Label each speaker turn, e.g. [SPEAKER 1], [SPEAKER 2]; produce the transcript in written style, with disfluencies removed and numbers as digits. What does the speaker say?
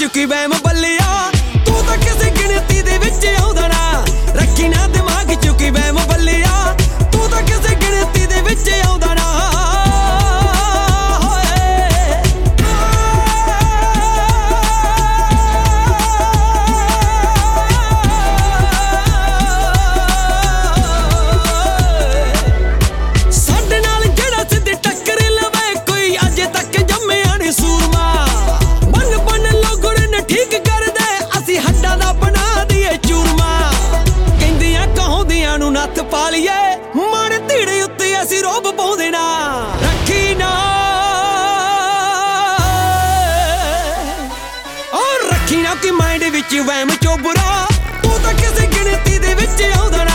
[SPEAKER 1] ਚੁੱਕੀ ਵਹਿਮ ਬੱਲਿਆ, ਤੂੰ ਤਾਂ ਕਿਸੇ ਗਿਣਤੀ ਦੇ ਵਿੱਚ ਆਉਂਦਾ ਨਾ। ਰੱਖੀ ਨਾ ਦਿਮਾਗ ਚੁੱਕੀ ਵਹਿਮ ਬੱਲਿਆ, ਤੂੰ ਤਾਂ ਕਿਸੇ ਗਿਣਤੀ ਦੇ ਵਿੱਚ ਆਉਂਦਾ ਨਾ। ਸਾਡੇ ਨਾਲ ਜਿਹੜਾ ਸਿੱਧੀ ਟੱਕਰ ਲਵੇ ਕੋਈ ਅਜੇ ਤੱਕ ਜੰਮਿਆ ਨੀ ਸੂਰਮਾ। ਬਨ ਲੋਗੜ ਨੇ ਠੀਕ ਕਰਦੇ ਅਸੀਂ ਹੱਡਾਂ ਦਾ ਬਣਾ ਦਈਏ ਚੂਰਮਾ। ਕਹਿੰਦੀਆਂ ਕਹਾਉਂਦੀਆਂ ਨੂੰ ਨੱਥ ਪਾ ਲਈਏ, ਮਾੜੇ ਧੀੜੇ ਉੱਤੇ ਅਸੀਂ ਰੋਬ ਪਾਉਂਦੇ ਨਾ। ਰੱਖੀ ਨਾ ਰੱਖੀ ਨਾ ਕਿ ਮਾਈਂਡ ਵਿੱਚ ਵਹਿਮ ਚੋਬਰਾ, ਤੂੰ ਤਾਂ ਕਿਸੇ ਗਿਣਤੀ ਦੇ ਵਿੱਚ ਆਉਂਦਾ ਨਾ।